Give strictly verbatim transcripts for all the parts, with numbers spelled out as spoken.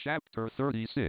Chapter thirty-six.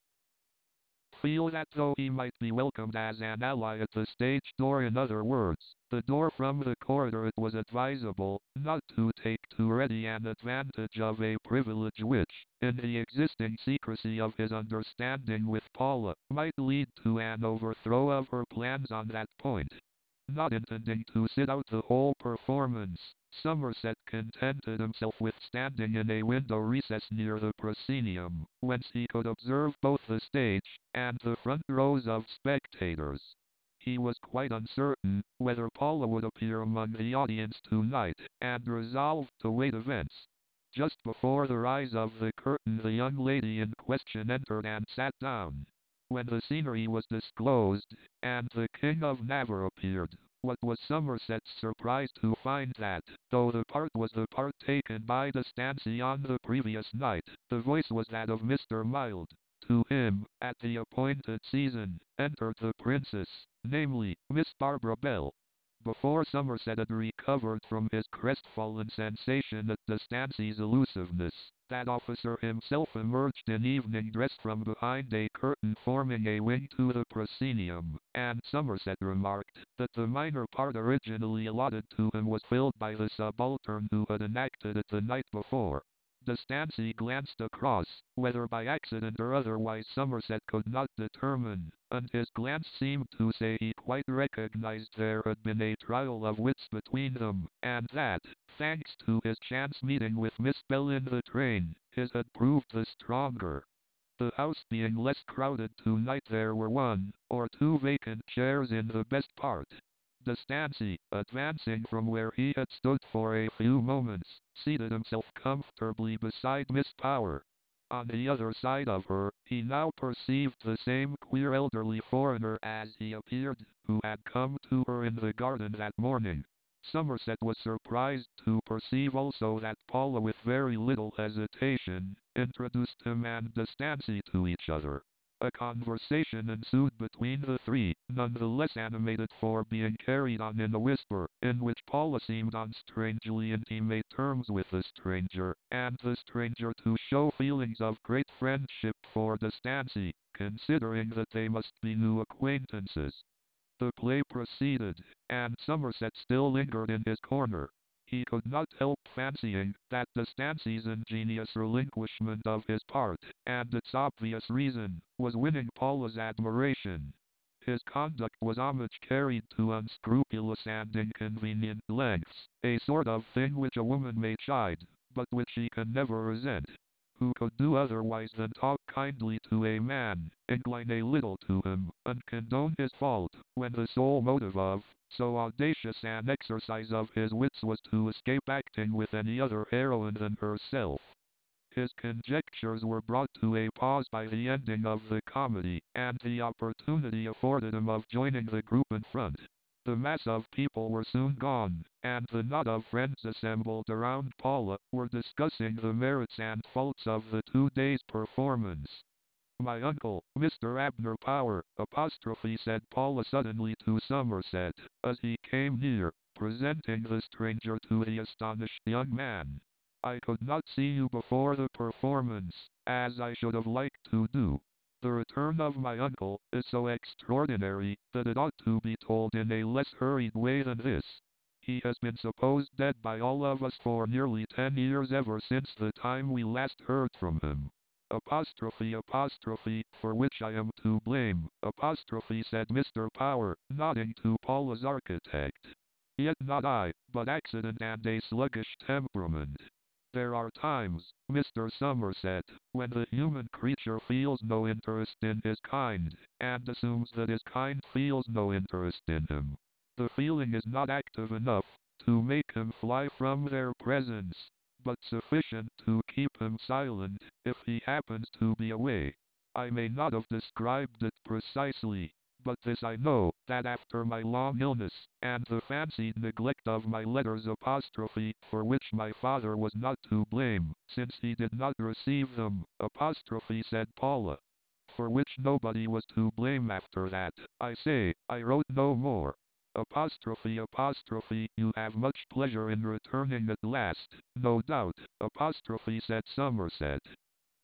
Feel that though he might be welcomed as an ally at the stage door, in other words, the door from the corridor, it was advisable not to take too ready an advantage of a privilege which, in the existing secrecy of his understanding with Paula, might lead to an overthrow of her plans on that point. Not intending to sit out the whole performance, Somerset contented himself with standing in a window recess near the proscenium, whence he could observe both the stage and the front rows of spectators. He was quite uncertain whether Paula would appear among the audience tonight, and resolved to wait events. Just before the rise of the curtain, the young lady in question entered and sat down. When the scenery was disclosed, and the King of Navarre appeared, what was Somerset's surprise to find that, though the part was the part taken by De Stancy on the previous night, the voice was that of Mister Mild. To him, at the appointed season, entered the princess, namely, Miss Barbara Bell. Before Somerset had recovered from his crestfallen sensation at De Stancy's elusiveness, that officer himself emerged in evening dress from behind a curtain forming a wing to the proscenium, and Somerset remarked that the minor part originally allotted to him was filled by the subaltern who had enacted it the night before. De Stancy glanced across, whether by accident or otherwise Somerset could not determine, and his glance seemed to say he quite recognized there had been a trial of wits between them, and that, thanks to his chance meeting with Miss Bell in the train, his had proved the stronger. The house being less crowded tonight, there were one or two vacant chairs in the best part. De Stancy, advancing from where he had stood for a few moments, seated himself comfortably beside Miss Power. On the other side of her, he now perceived the same queer elderly foreigner as he appeared, who had come to her in the garden that morning. Somerset was surprised to perceive also that Paula, with very little hesitation, introduced him and De Stancy to each other. A conversation ensued between the three, none the less animated for being carried on in a whisper, in which Paula seemed on strangely intimate terms with the stranger, and the stranger to show feelings of great friendship for De Stancy, considering that they must be new acquaintances. The play proceeded, and Somerset still lingered in his corner. He could not help fancying that De Stancy's ingenious relinquishment of his part, and its obvious reason, was winning Paula's admiration. His conduct was homage carried to unscrupulous and inconvenient lengths, a sort of thing which a woman may chide, but which she can never resent. Who could do otherwise than talk kindly to a man, incline a little to him, and condone his fault, when the sole motive of so audacious an exercise of his wits was to escape acting with any other heroine than herself? His conjectures were brought to a pause by the ending of the comedy, and the opportunity afforded him of joining the group in front. The mass of people were soon gone, and the knot of friends assembled around Paula were discussing the merits and faults of the two days' performance. "My uncle, Mister Abner Power," apostrophe said Paula suddenly to Somerset, as he came near, presenting the stranger to the astonished young man. "I could not see you before the performance, as I should have liked to do. The return of my uncle is so extraordinary that it ought to be told in a less hurried way than this. He has been supposed dead by all of us for nearly ten years, ever since the time we last heard from him." Apostrophe apostrophe, "for which I am to blame," apostrophe said Mister Power, nodding to Paula's architect. "Yet not I, but accident and a sluggish temperament. There are times, Mister Somerset, when the human creature feels no interest in his kind, and assumes that his kind feels no interest in him. The feeling is not active enough to make him fly from their presence, but sufficient to keep him silent if he happens to be away. I may not have described it precisely, but this I know, that after my long illness, and the fancied neglect of my letters apostrophe, for which my father was not to blame, since he did not receive them, apostrophe said Paula, for which nobody was to blame after that, I say, I wrote no more. Apostrophe apostrophe, you have much pleasure in returning at last, no doubt, apostrophe said Somerset.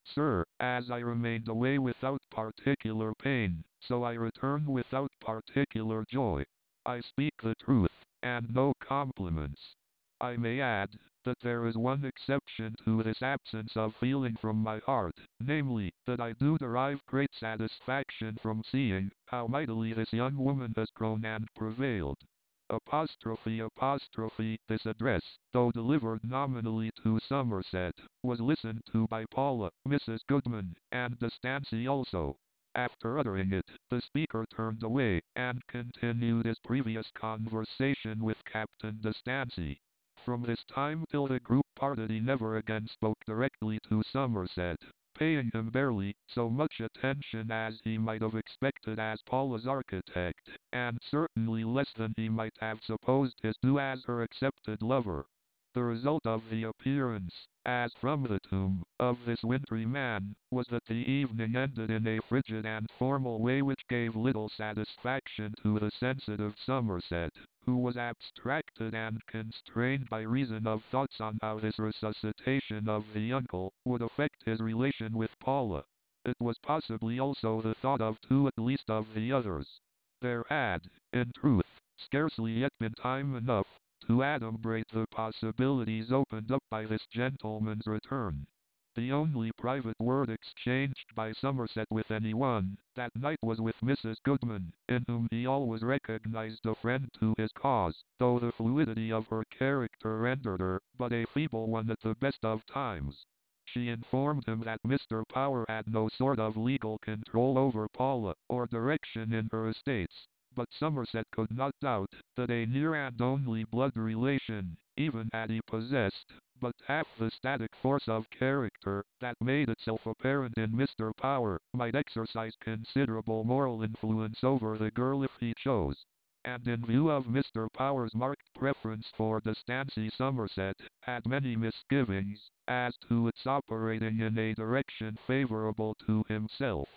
Sir, as I remained away without particular pain, so I returned without particular joy. I speak the truth, and no compliments. I may add, that there is one exception to this absence of feeling from my heart, namely, that I do derive great satisfaction from seeing how mightily this young woman has grown and prevailed. Apostrophe apostrophe This address, though delivered nominally to Somerset, was listened to by Paula, Missus Goodman, and De Stancy also. After uttering it, the speaker turned away, and continued his previous conversation with Captain De Stancy. From this time till the group parted he never again spoke directly to Somerset, paying him barely so much attention as he might have expected as Paula's architect, and certainly less than he might have supposed his due as her accepted lover. The result of the appearance, as from the tomb, of this wintry man, was that the evening ended in a frigid and formal way which gave little satisfaction to the sensitive Somerset, who was abstracted and constrained by reason of thoughts on how this resuscitation of the uncle would affect his relation with Paula. It was possibly also the thought of two at least of the others. There had, in truth, scarcely yet been time enough to adumbrate the possibilities opened up by this gentleman's return. The only private word exchanged by Somerset with anyone that night was with Missus Goodman, in whom he always recognized a friend to his cause, though the fluidity of her character rendered her but a feeble one at the best of times. She informed him that Mister Power had no sort of legal control over Paula, or direction in her estates, but Somerset could not doubt that a near and only blood relation, even had he possessed but half the static force of character that made itself apparent in Mister Power, might exercise considerable moral influence over the girl if he chose. And in view of Mister Power's marked preference for De Stancy, Somerset had many misgivings as to its operating in a direction favorable to himself.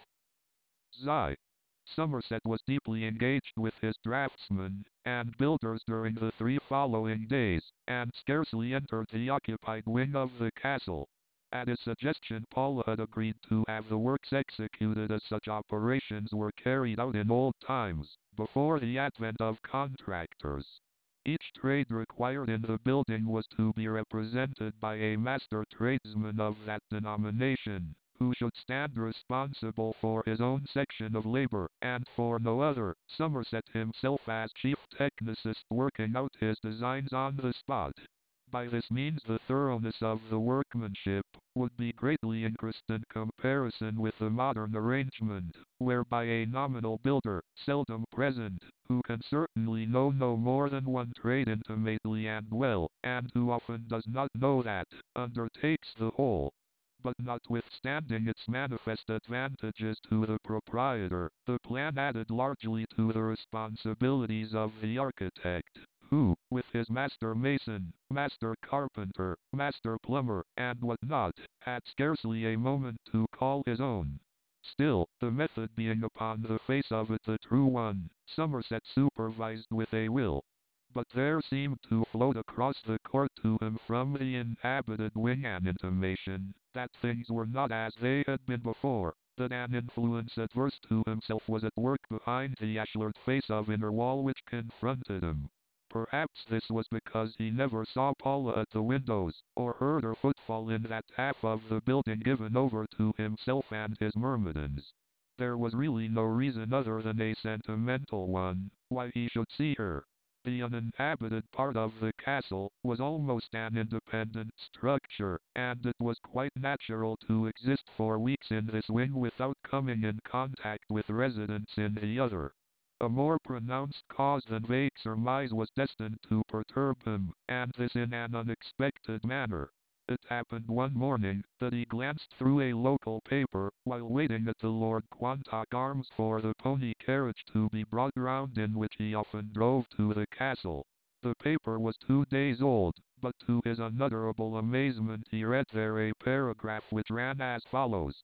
Zai. Somerset was deeply engaged with his draftsmen and builders during the three following days, and scarcely entered the occupied wing of the castle. At his suggestion Paula had agreed to have the works executed as such operations were carried out in old times, before the advent of contractors. Each trade required in the building was to be represented by a master tradesman of that denomination, who should stand responsible for his own section of labor, and for no other, Somerset himself as chief technicist working out his designs on the spot. By this means the thoroughness of the workmanship would be greatly increased in comparison with the modern arrangement, whereby a nominal builder, seldom present, who can certainly know no more than one trade intimately and well, and who often does not know that, undertakes the whole. But notwithstanding its manifest advantages to the proprietor, the plan added largely to the responsibilities of the architect, who, with his master mason, master carpenter, master plumber, and what not, had scarcely a moment to call his own. Still, the method being upon the face of it the true one, Somerset supervised with a will. But there seemed to float across the court to him from the inhabited wing an intimation that things were not as they had been before, that an influence adverse to himself was at work behind the ashlar face of inner wall which confronted him. Perhaps this was because he never saw Paula at the windows, or heard her footfall in that half of the building given over to himself and his myrmidons. There was really no reason other than a sentimental one why he should see her. The uninhabited part of the castle was almost an independent structure, and it was quite natural to exist for weeks in this wing without coming in contact with residents in the other. A more pronounced cause than vague surmise was destined to perturb him, and this in an unexpected manner. It happened one morning that he glanced through a local paper while waiting at the Lord Quantock Arms for the pony carriage to be brought round in which he often drove to the castle. The paper was two days old, but to his unutterable amazement he read there a paragraph which ran as follows.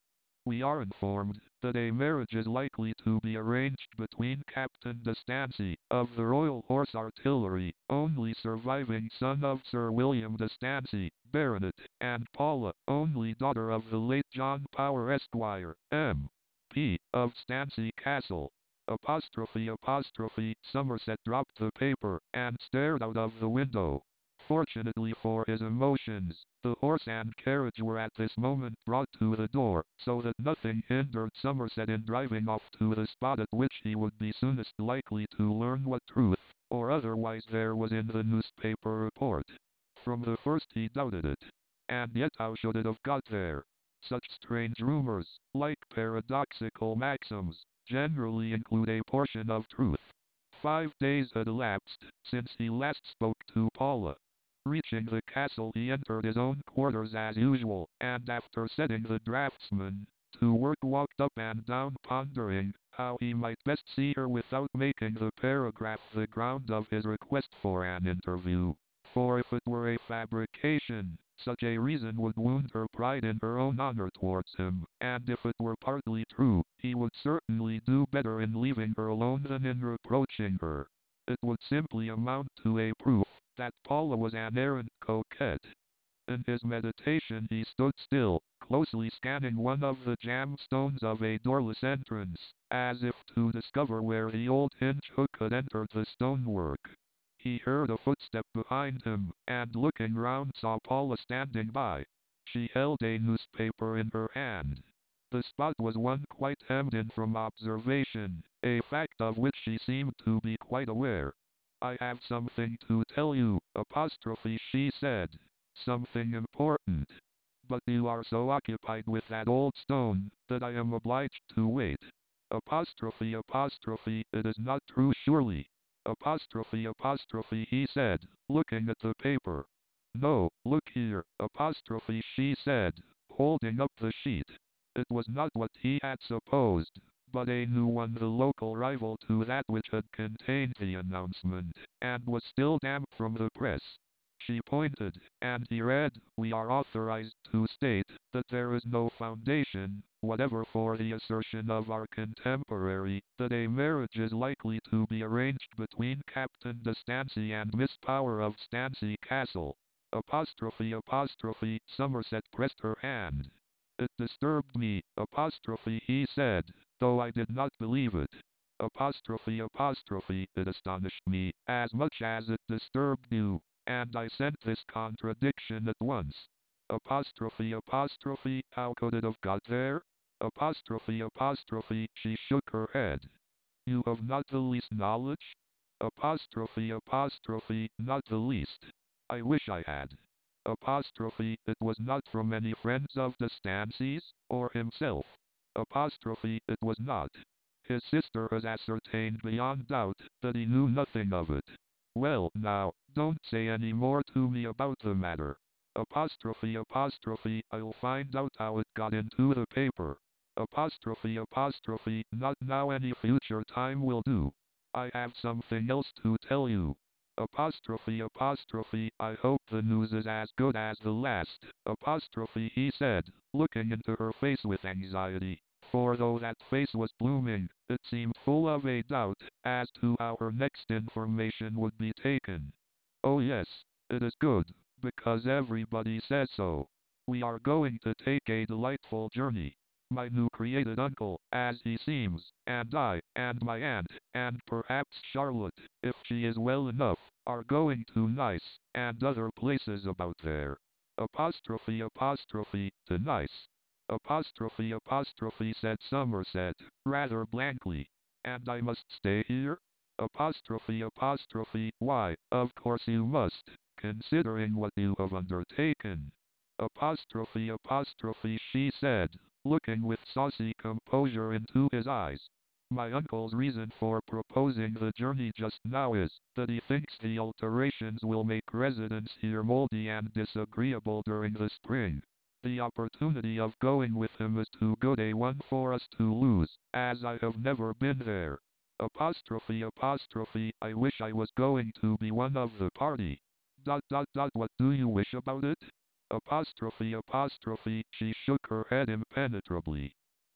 We are informed that a marriage is likely to be arranged between Captain de Stancy, of the Royal Horse Artillery, only surviving son of Sir William de Stancy, Baronet, and Paula, only daughter of the late John Power Esquire, M P, of Stancy Castle. Apostrophe apostrophe Somerset dropped the paper and stared out of the window. Fortunately for his emotions, the horse and carriage were at this moment brought to the door, so that nothing hindered Somerset in driving off to the spot at which he would be soonest likely to learn what truth, or otherwise, there was in the newspaper report. From the first he doubted it. And yet how should it have got there? Such strange rumors, like paradoxical maxims, generally include a portion of truth. Five days had elapsed since he last spoke to Paula. Reaching the castle, he entered his own quarters as usual, and after setting the draftsman to work, walked up and down pondering how he might best see her without making the paragraph the ground of his request for an interview. For if it were a fabrication, such a reason would wound her pride in her own honor towards him, and if it were partly true, he would certainly do better in leaving her alone than in reproaching her. It would simply amount to a proof that Paula was an arrant coquette. In his meditation he stood still, closely scanning one of the jamb-stones of a doorless entrance, as if to discover where the old hinge hook had entered the stonework. He heard a footstep behind him, and looking round saw Paula standing by. She held a newspaper in her hand. The spot was one quite hemmed in from observation, a fact of which she seemed to be quite aware. "I have something to tell you, apostrophe," she said. "Something important. But you are so occupied with that old stone, that I am obliged to wait." Apostrophe apostrophe "It is not true, surely?" Apostrophe apostrophe he said, looking at the paper. "No, look here," apostrophe she said, holding up the sheet. It was not what he had supposed, but a new one, the local rival to that which had contained the announcement, and was still damp from the press. She pointed, and he read, "We are authorized to state that there is no foundation whatever for the assertion of our contemporary that a marriage is likely to be arranged between Captain de Stancy and Miss Power of Stancy Castle." Apostrophe apostrophe Somerset pressed her hand. "It disturbed me," apostrophe he said, "though I did not believe it." Apostrophe apostrophe "It astonished me as much as it disturbed you, and I sent this contradiction at once." Apostrophe apostrophe "How could it have got there?" Apostrophe apostrophe she shook her head. "You have not the least knowledge?" Apostrophe apostrophe "Not the least. I wish I had." Apostrophe "It was not from any friends of the Stancy's, or himself?" Apostrophe "It was not. His sister has ascertained beyond doubt that he knew nothing of it." "Well, now, don't say any more to me about the matter." Apostrophe apostrophe "I'll find out how it got into the paper." Apostrophe apostrophe "Not now, any future time will do. I have something else to tell you." Apostrophe apostrophe "I hope the news is as good as the last." Apostrophe he said, looking into her face with anxiety, for though that face was blooming, it seemed full of a doubt as to how her next information would be taken. "Oh yes, it is good, because everybody says so. We are going to take a delightful journey. My new created uncle, as he seems, and I, and my aunt, and perhaps Charlotte, if she is well enough, are going to Nice, and other places about there." Apostrophe apostrophe "To Nice?" Apostrophe apostrophe said Somerset, rather blankly. "And I must stay here?" Apostrophe apostrophe "Why, of course you must, considering what you have undertaken." Apostrophe apostrophe she said, looking with saucy composure into his eyes. "My uncle's reason for proposing the journey just now is, that he thinks the alterations will make residence here moldy and disagreeable during the spring. The opportunity of going with him is too good a one for us to lose, as I have never been there." Apostrophe apostrophe "I wish I was going to be one of the party." Dot dot dot "What do you wish about it?" Apostrophe apostrophe she shook her head impenetrably.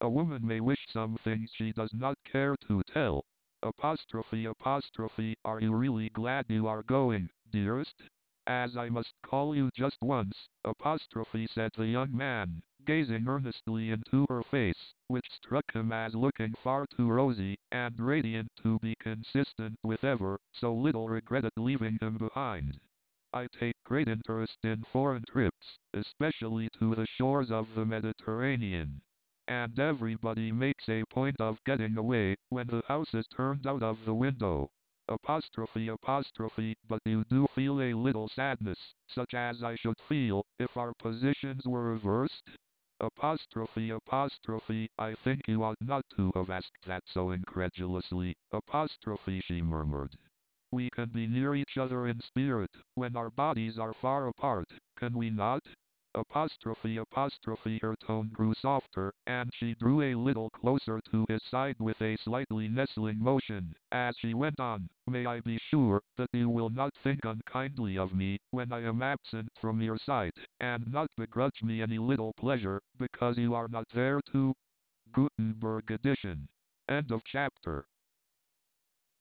A woman may wish some things she does not care to tell. Apostrophe apostrophe, are you really glad you are going, dearest? As I must call you just once, apostrophe, said the young man, gazing earnestly into her face, which struck him as looking far too rosy and radiant to be consistent with ever so little regret at leaving him behind. I take great interest in foreign trips, especially to the shores of the Mediterranean. And everybody makes a point of getting away when the house is turned out of the window. Apostrophe apostrophe, but you do feel a little sadness, such as I should feel if our positions were reversed? Apostrophe apostrophe, I think you ought not to have asked that so incredulously. Apostrophe, she murmured. We can be near each other in spirit, when our bodies are far apart, can we not? Apostrophe apostrophe, her tone grew softer, and she drew a little closer to his side with a slightly nestling motion, as she went on, may I be sure that you will not think unkindly of me when I am absent from your sight, and not begrudge me any little pleasure, because you are not there to... Gutenberg edition. End of chapter.